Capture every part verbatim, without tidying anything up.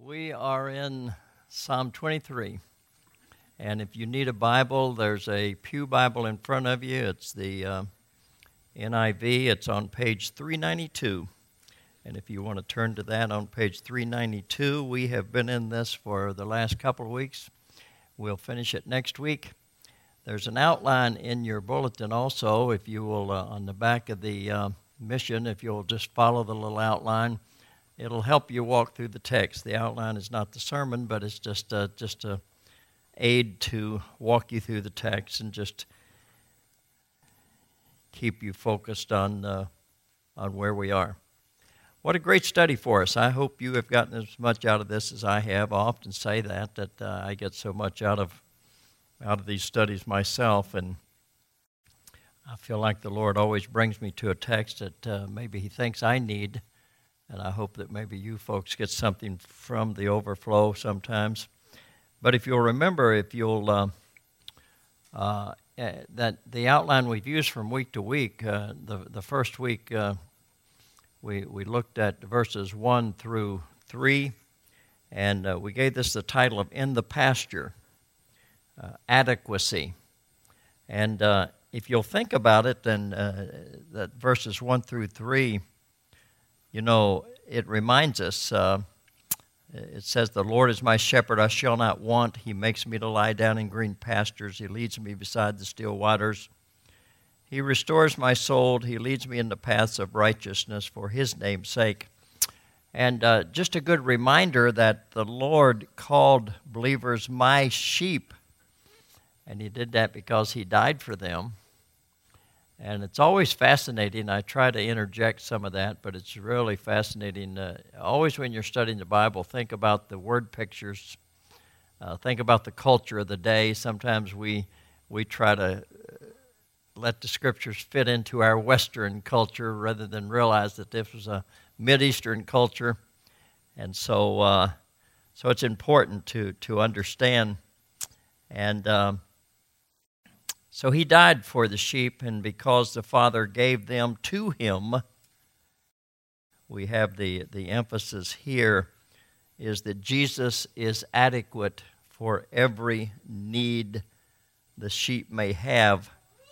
We are in Psalm twenty-three, and if you need a Bible, there's a Pew Bible in front of you. It's the uh, N I V. It's on page three ninety-two, and if you want to turn to that on page three ninety-two, we have been in this for the last couple of weeks. We'll finish it next week. There's an outline in your bulletin also, if you will, uh, on the back of the uh, mission, if you'll just follow the little outline. It'll help you walk through the text. The outline is not the sermon, but it's just a, just a aid to walk you through the text and just keep you focused on uh, on where we are. What a great study for us. I hope you have gotten as much out of this as I have. I often say that, that uh, I get so much out of out of these studies myself, and I feel like the Lord always brings me to a text that uh, maybe He thinks I need. And I hope that maybe you folks get something from the overflow sometimes. But if you'll remember, if you'll, uh, uh, that the outline we've used from week to week, uh, the the first week uh, we we looked at verses one through three, and uh, we gave this the title of "In the Pasture," uh, adequacy. And uh, if you'll think about it, then uh, that verses one through three. You know, it reminds us, uh, it says, "The Lord is my shepherd, I shall not want. He makes me to lie down in green pastures. He leads me beside the still waters. He restores my soul. He leads me in the paths of righteousness for His name's sake." And uh, just a good reminder that the Lord called believers my sheep. And He did that because He died for them. And it's always fascinating. I try to interject some of that, but it's really fascinating. Uh, always when you're studying the Bible, think about the word pictures. Uh, think about the culture of the day. Sometimes we we try to let the Scriptures fit into our Western culture rather than realize that this was a Mideastern culture. And so uh, so it's important to, to understand. And Um, So He died for the sheep, and because the Father gave them to Him, we have the, the emphasis here is that Jesus is adequate for every need the sheep may have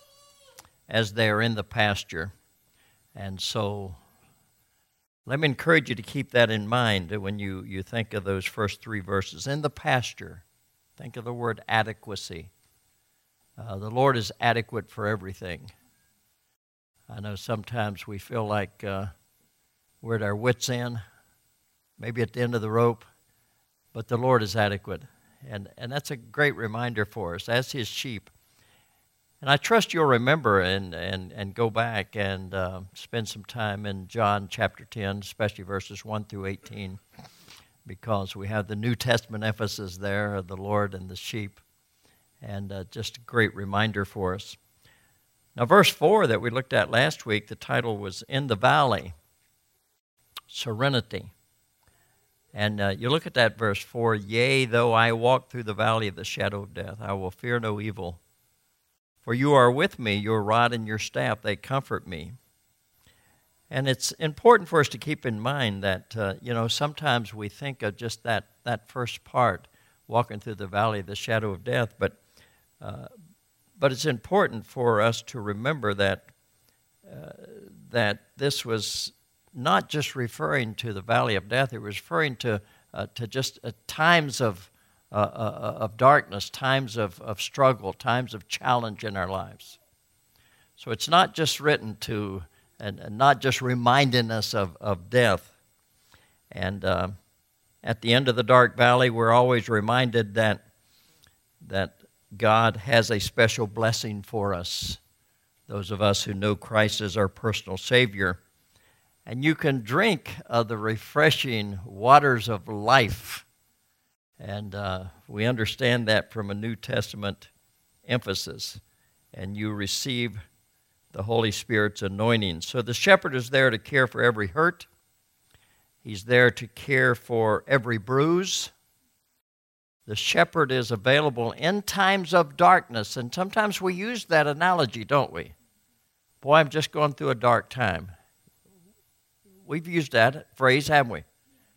as they are in the pasture. And so let me encourage you to keep that in mind when you, you think of those first three verses. In the pasture, think of the word adequacy. Uh, the Lord is adequate for everything. I know sometimes we feel like uh, we're at our wits' end, maybe at the end of the rope, but the Lord is adequate. And, and that's a great reminder for us as His sheep. And I trust you'll remember and, and, and go back and uh, spend some time in John chapter ten, especially verses one through eighteen, because we have the New Testament emphasis there of the Lord and the sheep. And uh, just a great reminder for us. Now, verse four that we looked at last week, the title was "In the Valley, Serenity." And uh, you look at that verse four, "Yea, though I walk through the valley of the shadow of death, I will fear no evil. For you are with me, your rod and your staff, they comfort me." And it's important for us to keep in mind that, uh, you know, sometimes we think of just that, that first part, walking through the valley of the shadow of death, but Uh, but it's important for us to remember that uh, that this was not just referring to the valley of death; it was referring to uh, to just uh, times of uh, uh, of darkness, times of, of struggle, times of challenge in our lives. So it's not just written to and, and not just reminding us of of death. And uh, at the end of the dark valley, we're always reminded that that. God has a special blessing for us, those of us who know Christ as our personal Savior. And you can drink of the refreshing waters of life. And uh, we understand that from a New Testament emphasis. And you receive the Holy Spirit's anointing. So the shepherd is there to care for every hurt. He's there to care for every bruise. The shepherd is available in times of darkness, and sometimes we use that analogy, don't we? Boy, I'm just going through a dark time. We've used that phrase, haven't we?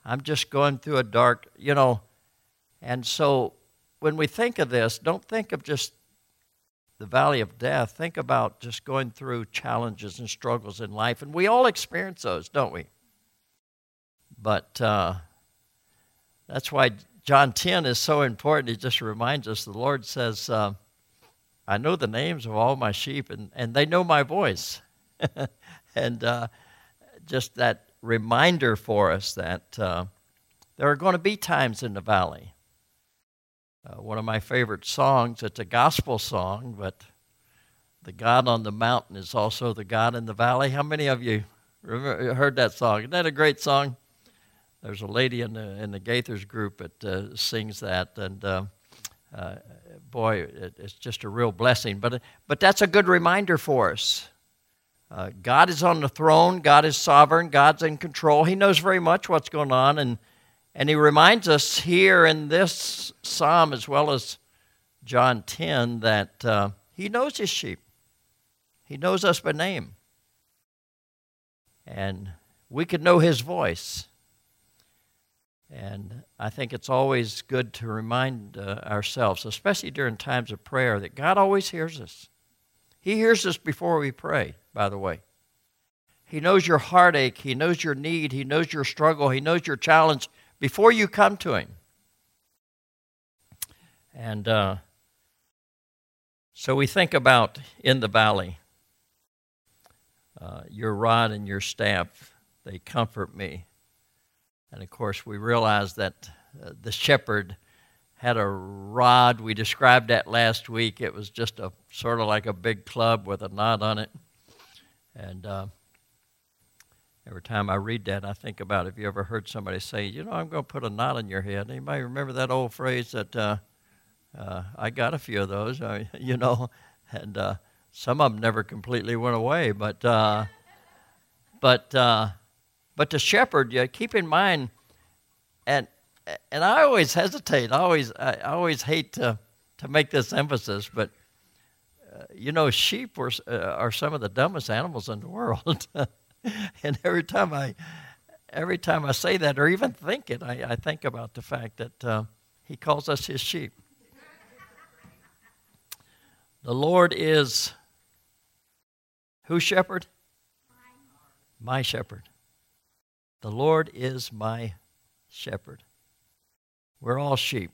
I'm just going through a dark, you know. And so when we think of this, don't think of just the valley of death. Think about just going through challenges and struggles in life. And we all experience those, don't we? But uh, that's why John ten is so important. He just reminds us, the Lord says, uh, I know the names of all my sheep, and, and they know my voice. and uh, just that reminder for us that uh, there are going to be times in the valley. Uh, one of my favorite songs, it's a gospel song, but the God on the mountain is also the God in the valley. How many of you remember, heard that song? Isn't that a great song? There's a lady in the in the Gaithers group that uh, sings that, and uh, uh, boy, it, it's just a real blessing. But but that's a good reminder for us. Uh, God is on the throne. God is sovereign. God's in control. He knows very much what's going on, and and He reminds us here in this psalm as well as John ten that uh, He knows His sheep. He knows us by name, and we could know His voice. And I think it's always good to remind uh, ourselves, especially during times of prayer, that God always hears us. He hears us before we pray, by the way. He knows your heartache. He knows your need. He knows your struggle. He knows your challenge before you come to Him. And uh, so we think about in the valley, uh, your rod and your staff, they comfort me. And, of course, we realize that uh, the shepherd had a rod. We described that last week. It was just a sort of like a big club with a knot on it. And uh, every time I read that, I think about, have you ever heard somebody say, you know, I'm going to put a knot in your head? Anybody remember that old phrase that uh, uh, I got a few of those, uh, you know, and uh, some of them never completely went away. But, uh, but, uh, But the shepherd, you keep in mind, and and I always hesitate. I always I always hate to to make this emphasis, but uh, you know, sheep were, uh, are some of the dumbest animals in the world. And every time I every time I say that or even think it, I, I think about the fact that uh, He calls us His sheep. The Lord is whose shepherd? My shepherd. The Lord is my shepherd. We're all sheep.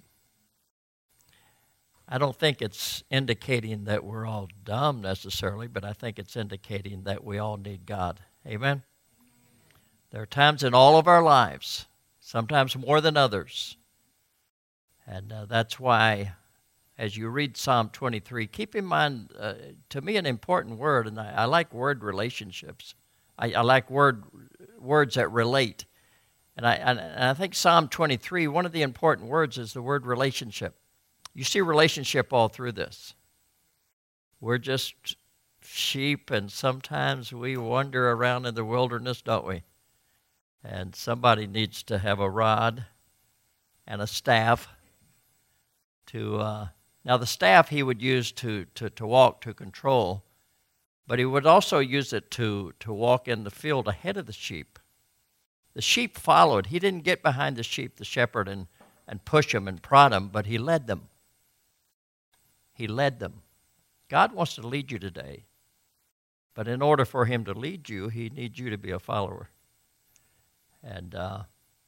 I don't think it's indicating that we're all dumb necessarily, but I think it's indicating that we all need God. Amen? There are times in all of our lives, sometimes more than others. And uh, that's why, as you read Psalm twenty-three, keep in mind, uh, to me, an important word, and I, I like word relationships. I, I like word words that relate. And I, and I think Psalm twenty-three, one of the important words is the word relationship. You see relationship all through this. We're just sheep, and sometimes we wander around in the wilderness, don't we? And somebody needs to have a rod and a staff to, uh, now the staff he would use to, to, to walk, to control, but he would also use it to, to walk in the field ahead of the sheep. The sheep followed. He didn't get behind the sheep, the shepherd, and, and push them and prod them, but he led them. He led them. God wants to lead you today, but in order for Him to lead you, He needs you to be a follower. And uh,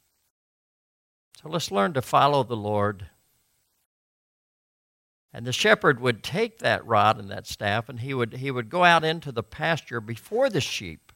so let's learn to follow the Lord. And the shepherd would take that rod and that staff, and he would he would go out into the pasture before the sheep,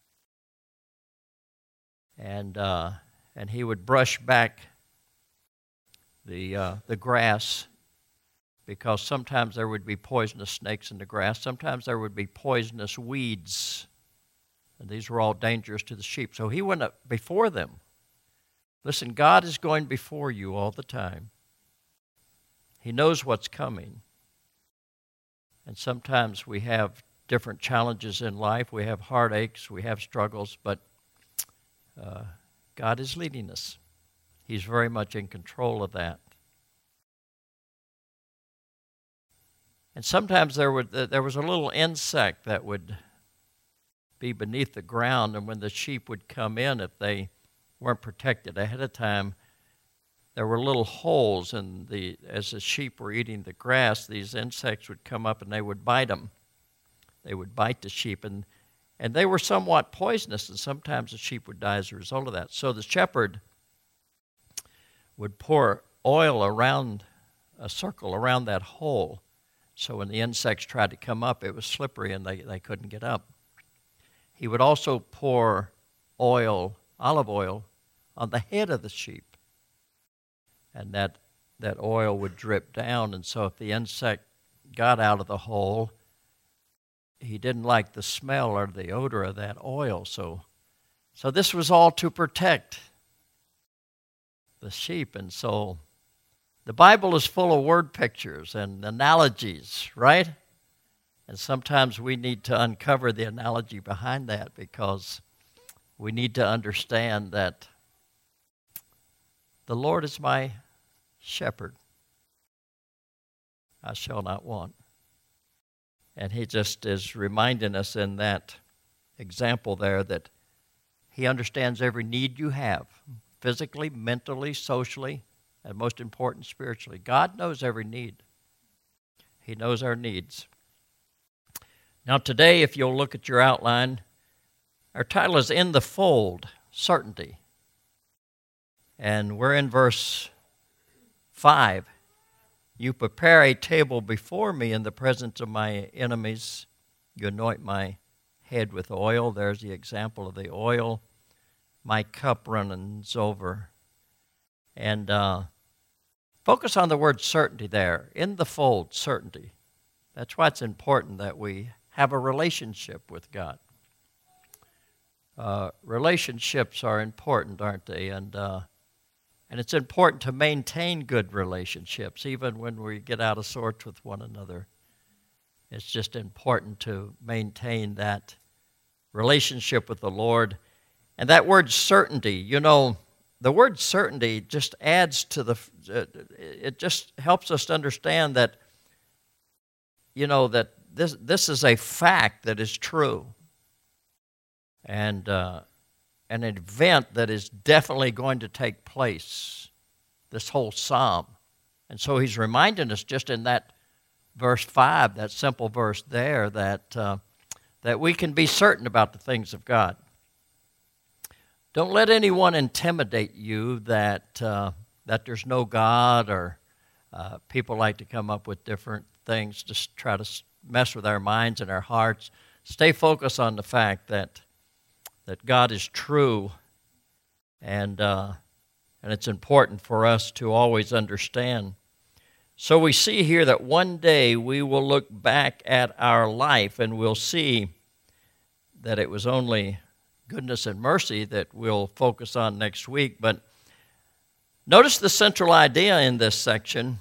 and uh, and he would brush back the uh, the grass, because sometimes there would be poisonous snakes in the grass. Sometimes there would be poisonous weeds, and these were all dangerous to the sheep. So he went up before them. Listen, God is going before you all the time. He knows what's coming. And sometimes we have different challenges in life. We have heartaches. We have struggles. But uh, God is leading us. He's very much in control of that. And sometimes there would there was a little insect that would be beneath the ground, and when the sheep would come in, if they weren't protected ahead of time. There were little holes in the, as the sheep were eating the grass, these insects would come up and they would bite them. They would bite the sheep, and, and they were somewhat poisonous, and sometimes the sheep would die as a result of that. So the shepherd would pour oil around, a circle around that hole, so when the insects tried to come up, it was slippery and they, they couldn't get up. He would also pour oil, olive oil, on the head of the sheep. And that, that oil would drip down, and so if the insect got out of the hole, he didn't like the smell or the odor of that oil. So, so this was all to protect the sheep. And so the Bible is full of word pictures and analogies, right? And sometimes we need to uncover the analogy behind that, because we need to understand that the Lord is my shepherd. I shall not want. And he just is reminding us in that example there that he understands every need you have, physically, mentally, socially, and most important, spiritually. God knows every need. He knows our needs. Now today, if you'll look at your outline, our title is In the Fold, Certainty. And we're in verse five. You prepare a table before me in the presence of my enemies. You anoint my head with oil. There's the example of the oil. My cup runneth over. And uh, focus on the word certainty there. In the fold, certainty. That's why it's important that we have a relationship with God. Uh, relationships are important, aren't they? And uh, and it's important to maintain good relationships, even when we get out of sorts with one another. It's just important to maintain that relationship with the Lord. And that word certainty, you know, the word certainty just adds to the, uh, it just helps us to understand that, you know, that this this is a fact that is true. And uh, an event that is definitely going to take place, this whole psalm. And so he's reminding us just in that verse five, that simple verse there, that uh, that we can be certain about the things of God. Don't let anyone intimidate you that uh, that there's no God, or uh, people like to come up with different things to try to mess with our minds and our hearts. Stay focused on the fact that that God is true, and uh, and it's important for us to always understand. So we see here that one day we will look back at our life and we'll see that it was only goodness and mercy that we'll focus on next week. But notice the central idea in this section.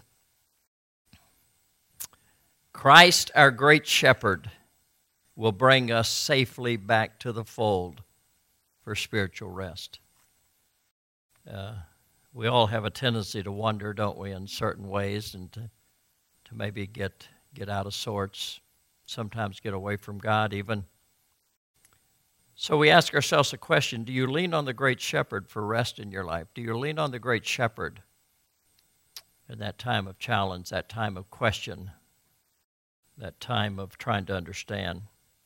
Christ, our great shepherd, will bring us safely back to the fold for spiritual rest. Uh, we all have a tendency to wander, don't we, in certain ways, and to, to maybe get get out of sorts, sometimes get away from God even. So we ask ourselves a question: do you lean on the great shepherd for rest in your life? Do you lean on the great shepherd in that time of challenge, that time of question, that time of trying to understand?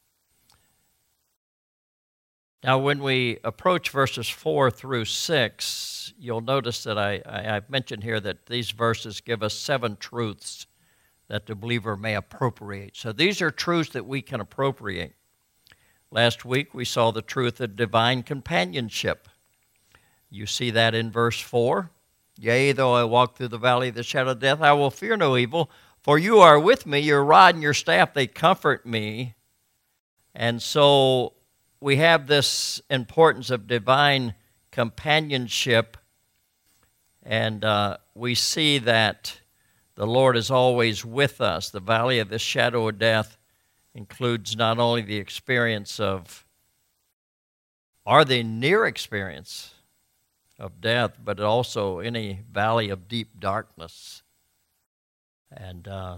Now, when we approach verses four through six, you'll notice that I, I, I've mentioned here that these verses give us seven truths that the believer may appropriate. So these are truths that we can appropriate. Last week, we saw the truth of divine companionship. You see that in verse four. Yea, though I walk through the valley of the shadow of death, I will fear no evil, for you are with me, your rod and your staff, they comfort me. And so we have this importance of divine companionship, and uh, we see that the Lord is always with us. The valley of the shadow of death includes not only the experience of, or the near experience of death, but also any valley of deep darkness. And uh,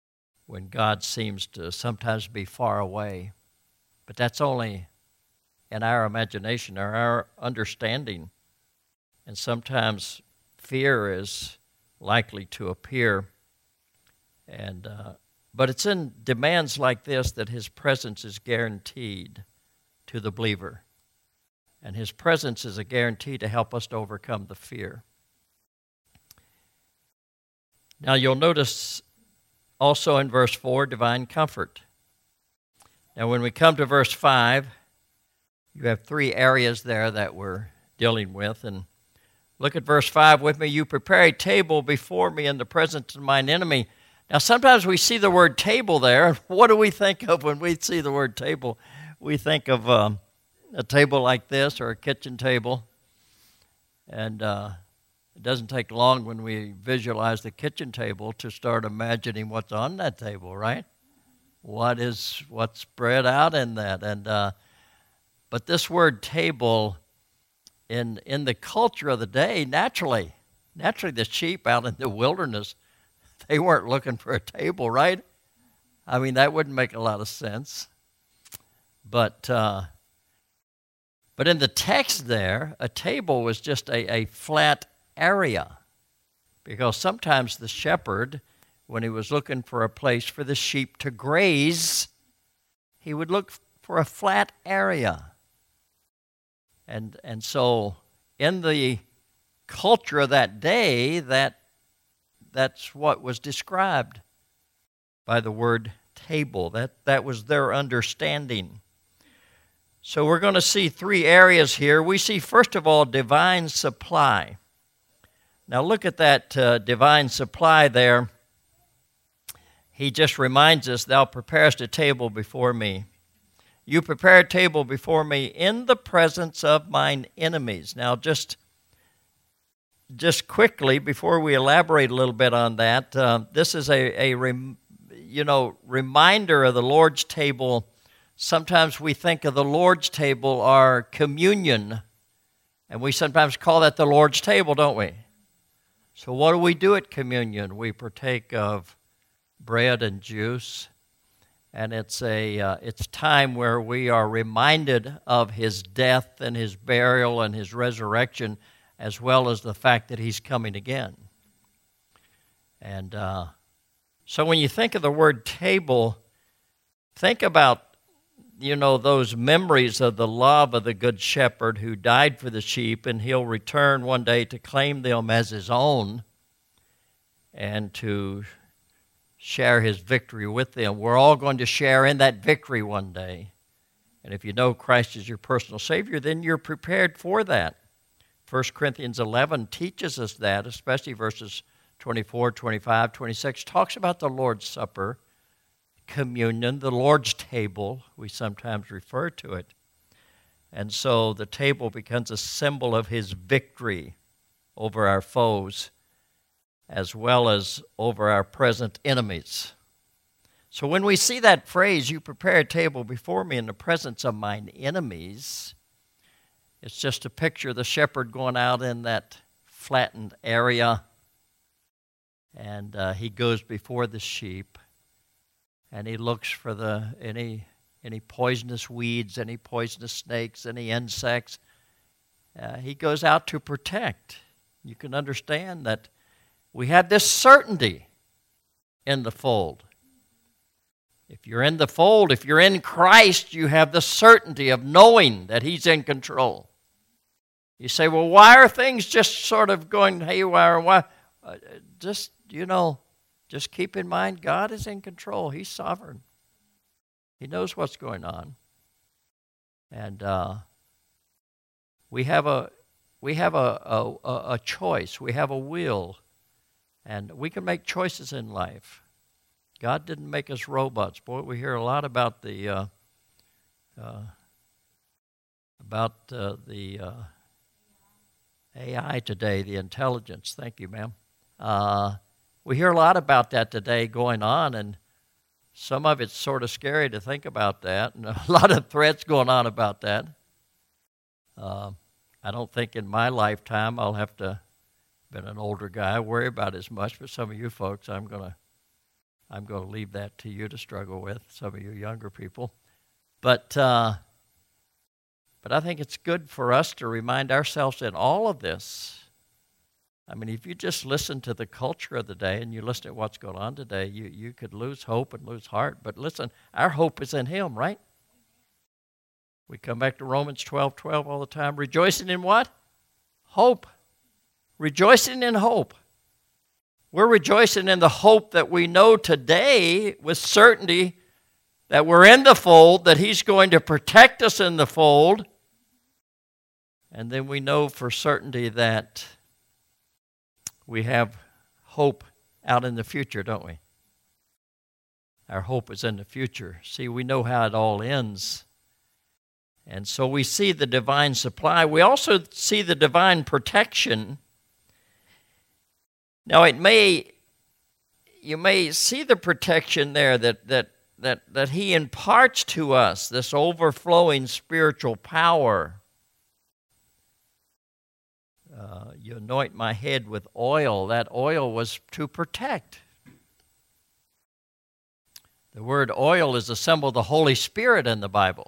when God seems to sometimes be far away, but that's only in our imagination or our understanding. And sometimes fear is likely to appear. And uh, but it's in demands like this that his presence is guaranteed to the believer. And his presence is a guarantee to help us to overcome the fear. Now you'll notice also in verse four, divine comfort. Now when we come to verse five, you have three areas there that we're dealing with. And look at verse five with me. You prepare a table before me in the presence of mine enemy. Now sometimes we see the word table there. What do we think of when we see the word table? We think of um, a table like this or a kitchen table. And uh, it doesn't take long when we visualize the kitchen table to start imagining what's on that table, right? What is what's spread out in that. And uh, but this word table, in in the culture of the day, naturally, naturally the sheep out in the wilderness, they weren't looking for a table, right? I mean, that wouldn't make a lot of sense. But uh, but in the text there, a table was just a, a flat area. Because sometimes the shepherd, when he was looking for a place for the sheep to graze, he would look for a flat area. And and so in the culture of that day, that that's what was described by the word table. That that was their understanding. So we're going to see three areas here. We see, first of all, divine supply. Now look at that uh, divine supply there. He just reminds us, thou preparest a table before me. You prepare a table before me in the presence of mine enemies. Now just, just quickly, before we elaborate a little bit on that, uh, this is a, a rem, you know, reminder of the Lord's table. Sometimes we think of the Lord's table, our communion, and we sometimes call that the Lord's table, don't we? So what do we do at communion? We partake of bread and juice, and it's a uh, it's time where we are reminded of his death and his burial and his resurrection, as well as the fact that he's coming again. And uh, so when you think of the word table, think about, you know, those memories of the love of the good shepherd who died for the sheep, and he'll return one day to claim them as his own and to share his victory with them. We're all going to share in that victory one day. And if you know Christ as your personal Savior, then you're prepared for that. First Corinthians eleven teaches us that, especially verses twenty-four, twenty-five, twenty-six, talks about the Lord's Supper, communion, the Lord's table, we sometimes refer to it. And so the table becomes a symbol of his victory over our foes, as well as over our present enemies. So when we see that phrase, you prepare a table before me in the presence of mine enemies, it's just a picture of the shepherd going out in that flattened area, and uh, he goes before the sheep, and he looks for the any any poisonous weeds, any poisonous snakes, any insects. Uh, he goes out to protect. You can understand that we have this certainty in the fold. If you're in the fold, if you're in Christ, you have the certainty of knowing that he's in control. You say, well, why are things just sort of going haywire? Why? Uh, just, you know, just keep in mind, God is in control. He's sovereign. He knows what's going on. And uh, we have a we have a, a, a choice. We have a will. And we can make choices in life. God didn't make us robots. Boy, we hear a lot about the uh, uh, about uh, the uh, A I today, the intelligence. Thank you, ma'am. Uh, we hear a lot about that today going on, and some of it's sort of scary to think about that, and a lot of threats going on about that. Uh, I don't think in my lifetime I'll have to, been an older guy, worry about as much, but some of you folks, I'm going to I'm going to leave that to you to struggle with, some of you younger people. But uh, But I think it's good for us to remind ourselves in all of this. I mean, if you just listen to the culture of the day and you listen to what's going on today, you, you could lose hope and lose heart. But listen, our hope is in Him, right? We come back to Romans twelve twelve all the time. Rejoicing in what? Hope. Rejoicing in hope. We're rejoicing in the hope that we know today with certainty that we're in the fold, that He's going to protect us in the fold. And then we know for certainty that we have hope out in the future, don't we? Our hope is in the future. See, we know how it all ends. And so we see the divine supply. We also see the divine protection. Now, it may, you may see the protection there that, that, that, that He imparts to us, this overflowing spiritual power. Uh, you anoint my head with oil. That oil was to protect. The word oil is a symbol of the Holy Spirit in the Bible.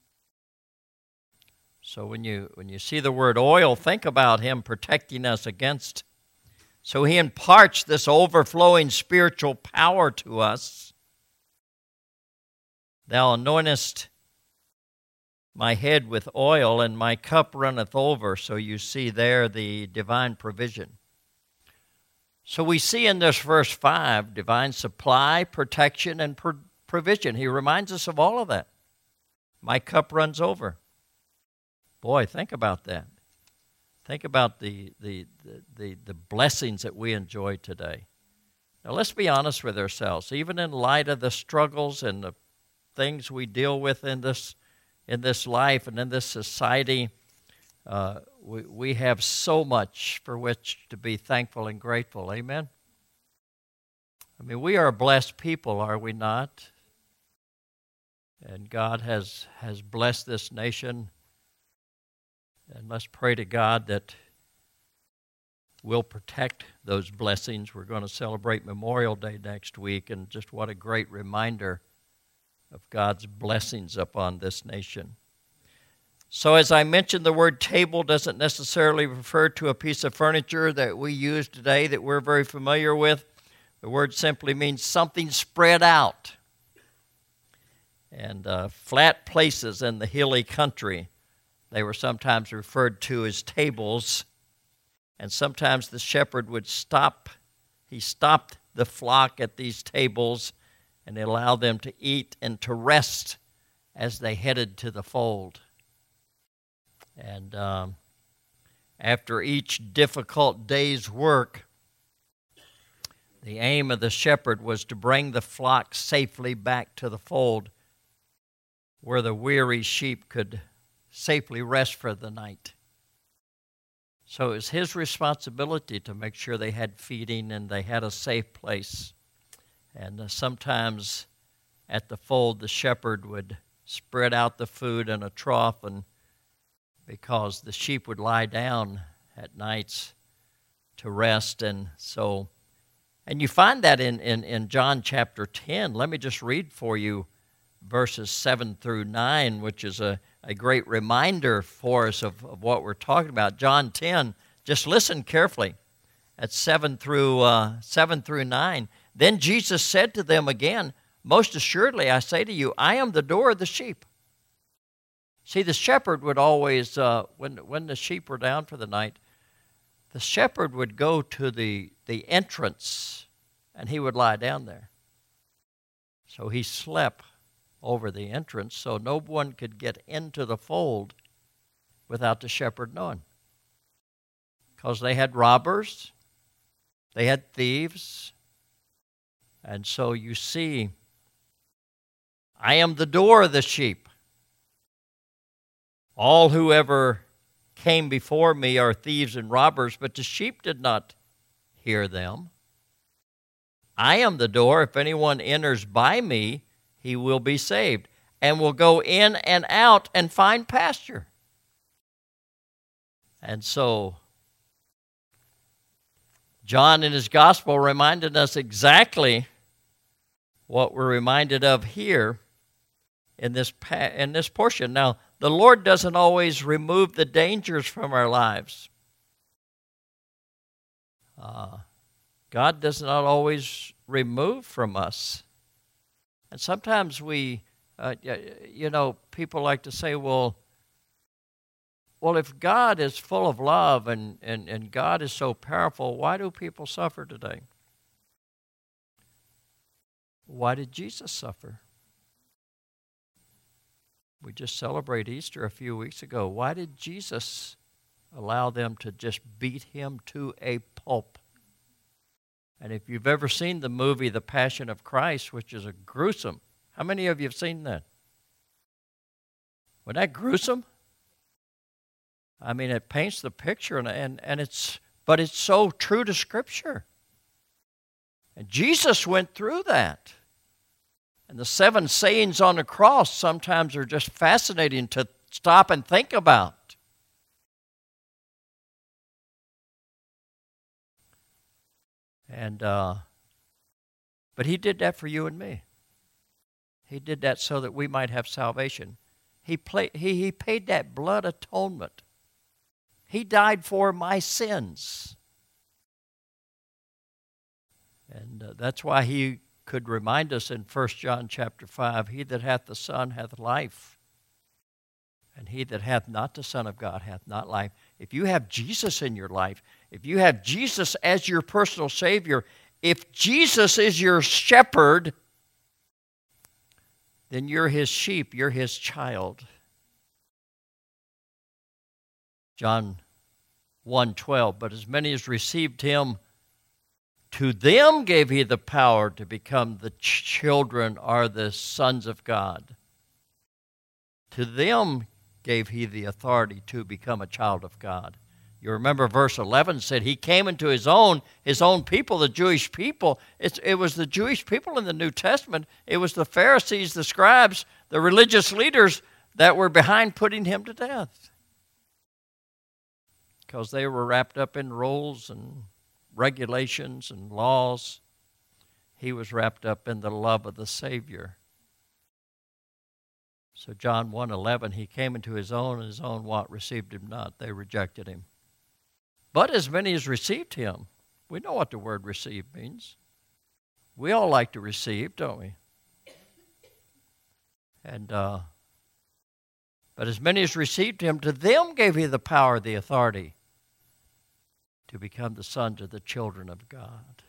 So when you when you see the word oil, think about Him protecting us against. So He imparts this overflowing spiritual power to us. Thou anointest my head with oil, and my cup runneth over. So you see there the divine provision. So we see in this verse five, divine supply, protection, and pro- provision. He reminds us of all of that. My cup runs over. Boy, think about that. Think about the, the, the, the, the blessings that we enjoy today. Now let's be honest with ourselves. Even in light of the struggles and the things we deal with in this in this life and in this society, uh, we, we have so much for which to be thankful and grateful. Amen? I mean, we are a blessed people, are we not? And God has, has blessed this nation. And let's pray to God that we'll protect those blessings. We're going to celebrate Memorial Day next week, and just what a great reminder of God's blessings upon this nation. So as I mentioned, the word table doesn't necessarily refer to a piece of furniture that we use today that we're very familiar with. The word simply means something spread out. And uh, flat places in the hilly country, they were sometimes referred to as tables. And sometimes the shepherd would stop. He stopped the flock at these tables and allowed them to eat and to rest as they headed to the fold. And um, after each difficult day's work, the aim of the shepherd was to bring the flock safely back to the fold where the weary sheep could safely rest for the night. So it was his responsibility to make sure they had feeding and they had a safe place. And uh, sometimes at the fold, the shepherd would spread out the food in a trough, and because the sheep would lie down at nights to rest. And so, and you find that in, in, in John chapter ten. Let me just read for you verses seven through nine, which is a, a great reminder for us of, of what we're talking about. John ten, just listen carefully at seven through uh, seven through nine. Then Jesus said to them again, most assuredly I say to you, I am the door of the sheep. See, the shepherd would always, uh, when, when the sheep were down for the night, the shepherd would go to the, the entrance and he would lie down there. So he slept over the entrance so no one could get into the fold without the shepherd knowing. Because they had robbers, they had thieves, and so you see, I am the door of the sheep. All who ever came before me are thieves and robbers, but the sheep did not hear them. I am the door. If anyone enters by me, he will be saved, and will go in and out and find pasture. And so, John in his gospel reminded us exactly what we're reminded of here in this in this portion. Now, the Lord doesn't always remove the dangers from our lives. Uh, God does not always remove from us. And sometimes we, uh, you know, people like to say, well, well, if God is full of love and, and, and God is so powerful, why do people suffer today? Why did Jesus suffer? We just celebrated Easter a few weeks ago. Why did Jesus allow them to just beat him to a pulp? And if you've ever seen the movie The Passion of Christ, which is a gruesome, how many of you have seen that? Wasn't that gruesome? I mean, it paints the picture, and, and, and it's, but it's so true to Scripture. And Jesus went through that. And the seven sayings on the cross sometimes are just fascinating to stop and think about. And, uh, but he did that for you and me. He did that so that we might have salvation. He, play, he, he paid that blood atonement. He died for my sins. And uh, that's why he could remind us in First John chapter five, he that hath the Son hath life, and he that hath not the Son of God hath not life. If you have Jesus in your life, if you have Jesus as your personal Savior, if Jesus is your shepherd, then you're his sheep, you're his child. John one twelve, but as many as received him, to them gave he the power to become the ch- children or the sons of God. To them gave he the authority to become a child of God. You remember verse eleven said he came into his own, his own people, the Jewish people. It's, it was the Jewish people in the New Testament. It was the Pharisees, the scribes, the religious leaders that were behind putting him to death. Because they were wrapped up in rules and regulations and laws. He was wrapped up in the love of the Savior. So John one eleven, he came into his own, and his own what? Received him not. They rejected him. But as many as received him, we know what the word receive means. We all like to receive, don't we? And uh, but as many as received him, to them gave he the power, the authority, to become the sons of the children of God.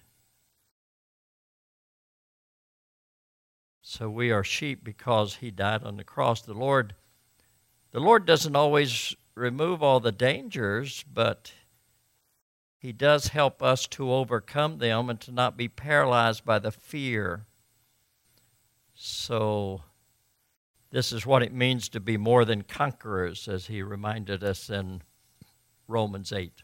So we are sheep because he died on the cross. The Lord, the Lord doesn't always remove all the dangers, but he does help us to overcome them and to not be paralyzed by the fear. So this is what it means to be more than conquerors, as he reminded us in Romans eight.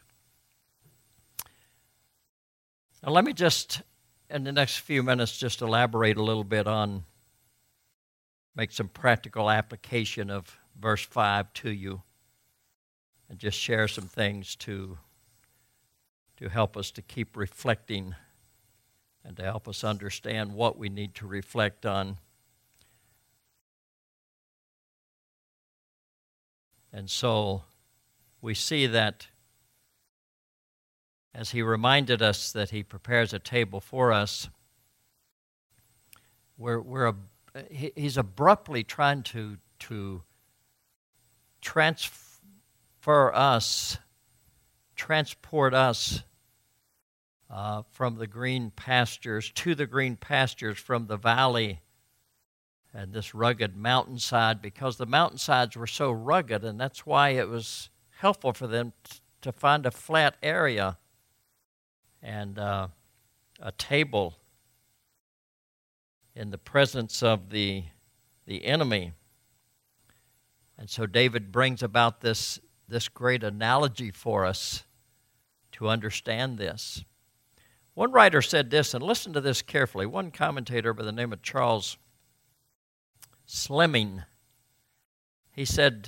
Now let me just, in the next few minutes, just elaborate a little bit on, make some practical application of verse five to you, and just share some things to, to help us to keep reflecting and to help us understand what we need to reflect on. And so we see that as he reminded us that he prepares a table for us, we're, we're a, he's abruptly trying to, to transfer us, transport us uh, from the green pastures to the green pastures, from the valley and this rugged mountainside, because the mountainsides were so rugged, and that's why it was helpful for them t- to find a flat area and uh, a table in the presence of the, the enemy. And so David brings about this, this great analogy for us to understand this. One writer said this, and listen to this carefully. One commentator by the name of Charles Slimming, he said,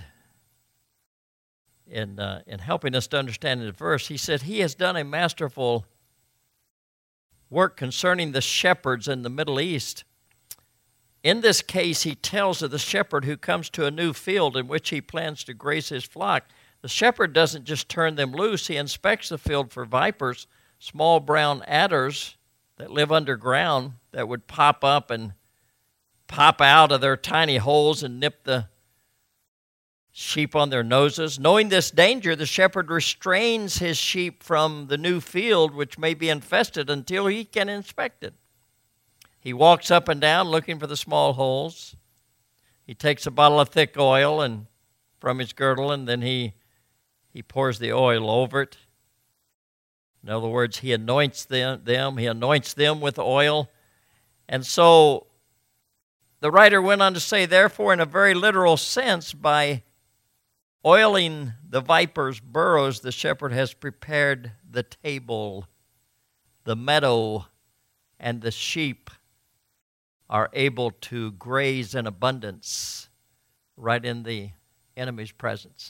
in, uh, in helping us to understand the verse, he said, he has done a masterful work concerning the shepherds in the Middle East. in this case, he tells of the shepherd who comes to a new field in which he plans to graze his flock. The shepherd doesn't just turn them loose. He inspects the field for vipers, small brown adders that live underground that would pop up and pop out of their tiny holes and nip the sheep on their noses. Knowing this danger, the shepherd restrains his sheep from the new field, which may be infested, until he can inspect it. He walks up and down looking for the small holes. He takes a bottle of thick oil and from his girdle, and then he he pours the oil over it. In other words, he anoints them, them. He anoints them with oil. And so the writer went on to say, therefore, in a very literal sense, by oiling the viper's burrows, the shepherd has prepared the table, the meadow, and the sheep are able to graze in abundance right in the enemy's presence.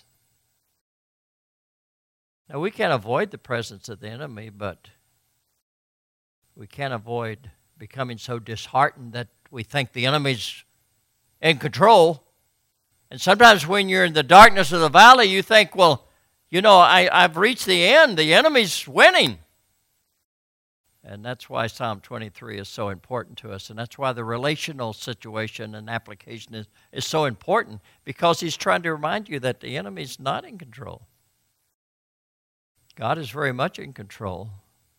Now, we can't avoid the presence of the enemy, but we can't avoid becoming so disheartened that we think the enemy's in control. And sometimes when you're in the darkness of the valley, you think, well, you know, I, I've reached the end. The enemy's winning. And that's why Psalm twenty-three is so important to us. And that's why the relational situation and application is, is so important, because he's trying to remind you that the enemy's not in control. God is very much in control.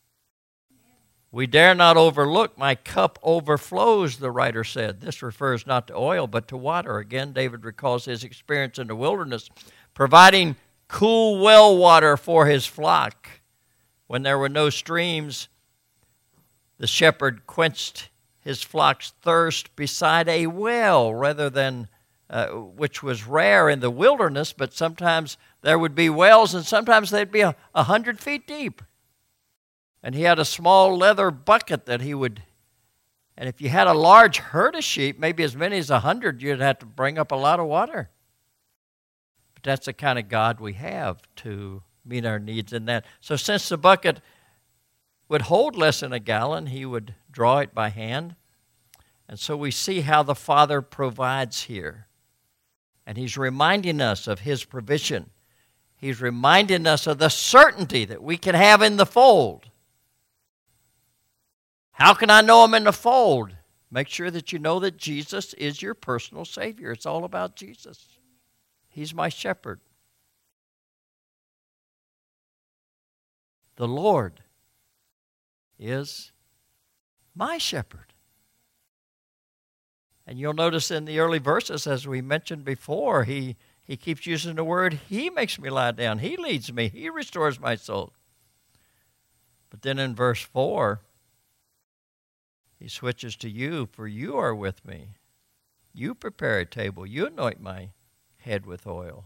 We dare not overlook, my cup overflows, the writer said. This refers not to oil, but to water. Again, David recalls his experience in the wilderness, providing cool well water for his flock. When there were no streams, the shepherd quenched his flock's thirst beside a well, rather than, uh, which was rare in the wilderness, but sometimes there would be wells, and sometimes they'd be a, a hundred feet deep. And he had a small leather bucket that he would, and if you had a large herd of sheep, maybe as many as a hundred, you'd have to bring up a lot of water. But that's the kind of God we have to meet our needs in that. So since the bucket would hold less than a gallon, he would draw it by hand. And so we see how the Father provides here. And he's reminding us of his provision. He's reminding us of the certainty that we can have in the fold. How can I know I'm in the fold? Make sure that you know that Jesus is your personal Savior. It's all about Jesus. He's my shepherd. The Lord is my shepherd. And you'll notice in the early verses, as we mentioned before, he, he keeps using the word, he makes me lie down. He leads me. He restores my soul. But then in verse four, he switches to you, for you are with me. You prepare a table. You anoint my head with oil.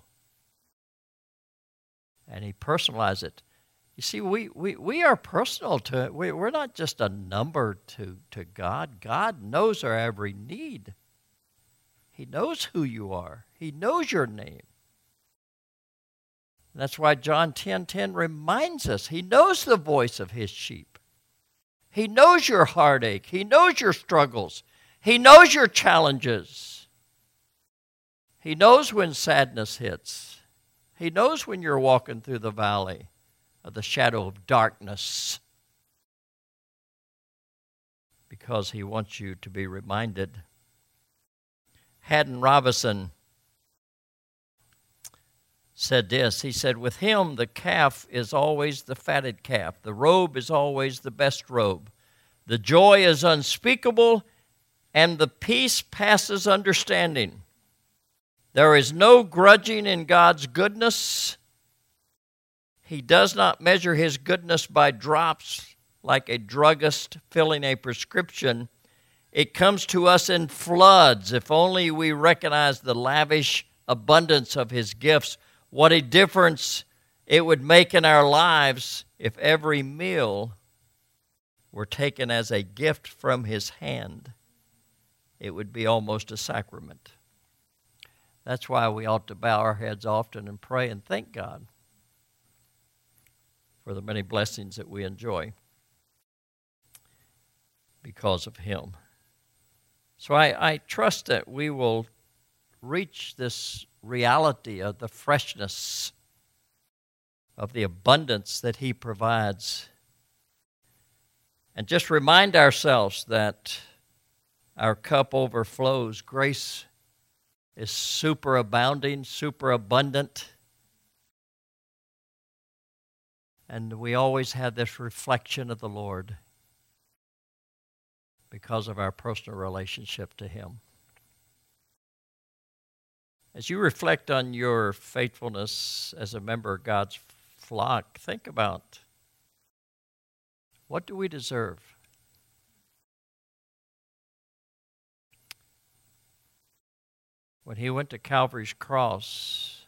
And he personalizes it. You see, we, we, we are personal to it. We, we're not just a number to, to God. God knows our every need. He knows who you are. He knows your name. And that's why John ten ten reminds us, he knows the voice of his sheep. He knows your heartache. He knows your struggles. He knows your challenges. He knows when sadness hits. He knows when you're walking through the valley of the shadow of darkness, because he wants you to be reminded. Haddon Robinson said this. He said, with him, the calf is always the fatted calf. The robe is always the best robe. The joy is unspeakable, and the peace passes understanding. There is no grudging in God's goodness. He does not measure his goodness by drops like a druggist filling a prescription. It comes to us in floods. If only we recognize the lavish abundance of his gifts, what a difference it would make in our lives if every meal were taken as a gift from his hand. It would be almost a sacrament. That's why we ought to bow our heads often and pray and thank God for the many blessings that we enjoy because of him. So I, I trust that we will reach this reality of the freshness of the abundance that He provides. And just remind ourselves that our cup overflows. Grace is superabounding, superabundant. And we always have this reflection of the Lord because of our personal relationship to Him. As you reflect on your faithfulness as a member of God's flock, think about, what do we deserve? When He went to Calvary's cross,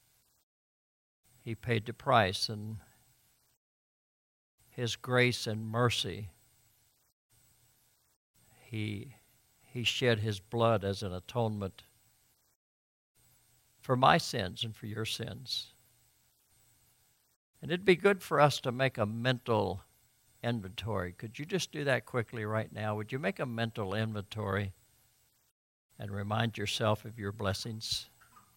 He paid the price, and His grace and mercy, He, he shed His blood as an atonement for my sins and for your sins. And it'd be good for us to make a mental inventory. Could you just do that quickly right now? Would you make a mental inventory and remind yourself of your blessings?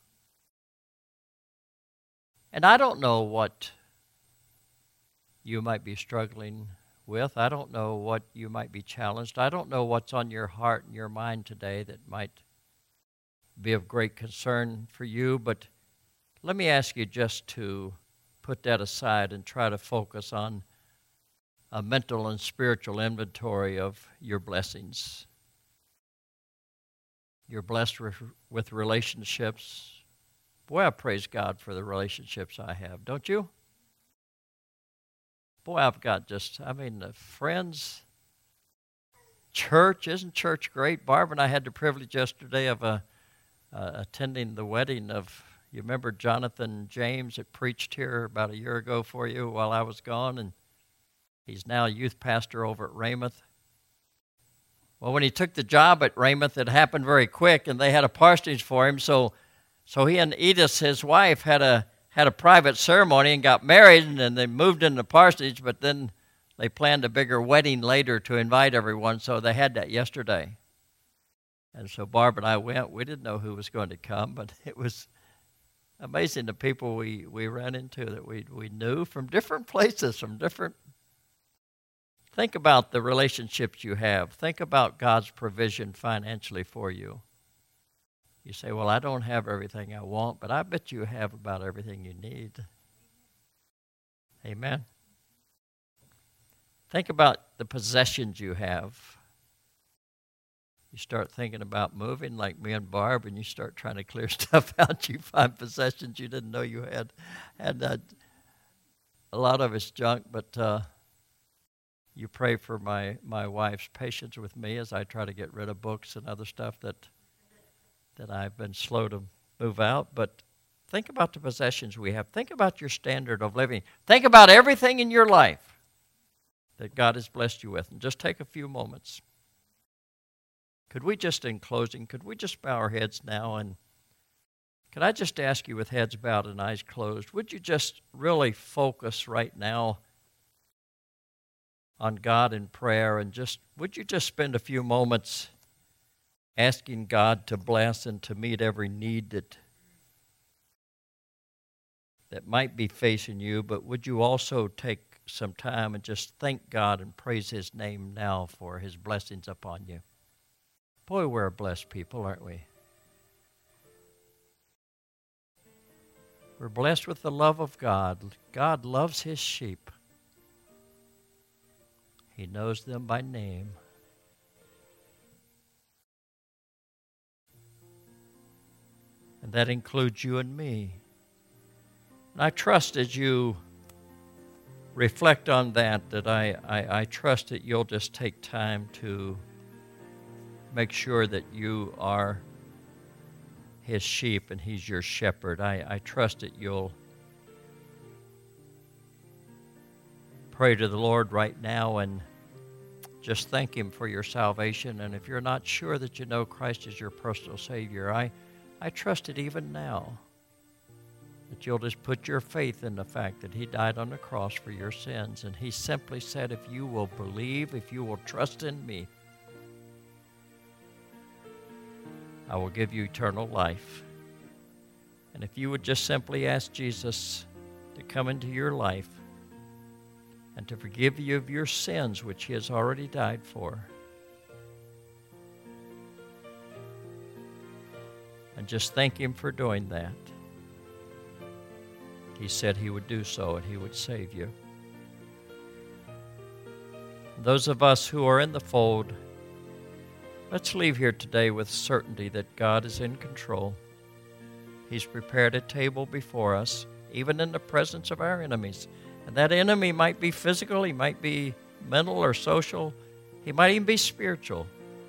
And I don't know what you might be struggling with. I don't know what you might be challenged. I don't know what's on your heart and your mind today that might be of great concern for you, but let me ask you just to put that aside and try to focus on a mental and spiritual inventory of your blessings. You're blessed with relationships. Boy, I praise God for the relationships I have, don't you? Boy, I've got just, I mean, the friends, church. Isn't church great? Barb and I had the privilege yesterday of uh, uh, attending the wedding of, you remember Jonathan James that preached here about a year ago for you while I was gone, and he's now a youth pastor over at Raymouth. Well, when he took the job at Raymouth, it happened very quick, and they had a parsonage for him, so so he and Edith, his wife, had a had a private ceremony and got married, and then they moved into the parsonage, but then they planned a bigger wedding later to invite everyone, so they had that yesterday. And so Barb and I went. We didn't know who was going to come, but it was amazing the people we, we ran into that we, we knew from different places, from different... Think about the relationships you have. Think about God's provision financially for you. You say, well, I don't have everything I want, but I bet you have about everything you need. Amen. Think about the possessions you have. You start thinking about moving like me and Barb, and you start trying to clear stuff out. You find possessions you didn't know you had. had uh, a lot of it's junk, but uh, you pray for my, my wife's patience with me as I try to get rid of books and other stuff that that I've been slow to move out. But think about the possessions we have. Think about your standard of living. Think about everything in your life that God has blessed you with. And just take a few moments. Could we just, in closing, could we just bow our heads now? And could I just ask you, with heads bowed and eyes closed, would you just really focus right now on God in prayer? And just, would you just spend a few moments asking God to bless and to meet every need that that might be facing you, but would you also take some time and just thank God and praise His name now for His blessings upon you? Boy, we're a blessed people, aren't we? We're blessed with the love of God. God loves His sheep. He knows them by name. And that includes you and me. And I trust as you reflect on that, that I, I, I trust that you'll just take time to make sure that you are His sheep and He's your shepherd. I, I trust that you'll pray to the Lord right now and just thank Him for your salvation. And if you're not sure that you know Christ as your personal Savior, I I trust it even now that you'll just put your faith in the fact that He died on the cross for your sins. And He simply said, if you will believe, if you will trust in me, I will give you eternal life. And if you would just simply ask Jesus to come into your life and to forgive you of your sins, which he has already died for, and just thank him for doing that. He said he would do so and he would save you. Those of us who are in the fold, let's leave here today with certainty that God is in control. He's prepared a table before us, even in the presence of our enemies. And that enemy might be physical, he might be mental or social, he might even be spiritual.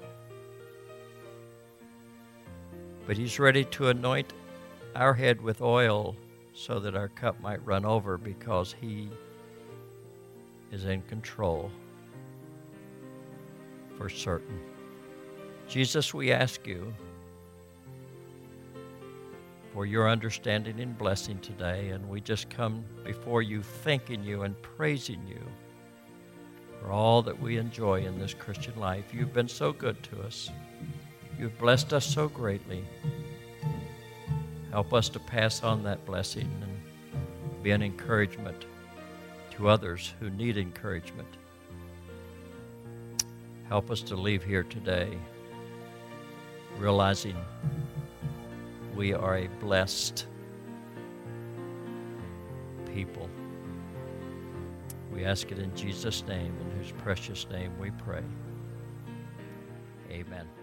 But he's ready to anoint our head with oil so that our cup might run over, because he is in control for certain. Jesus, we ask you for your understanding and blessing today, and we just come before you thanking you and praising you for all that we enjoy in this Christian life. You've been so good to us. You've blessed us so greatly. Help us to pass on that blessing and be an encouragement to others who need encouragement. Help us to leave here today realizing we are a blessed people. We ask it in Jesus' name, in whose precious name we pray. Amen.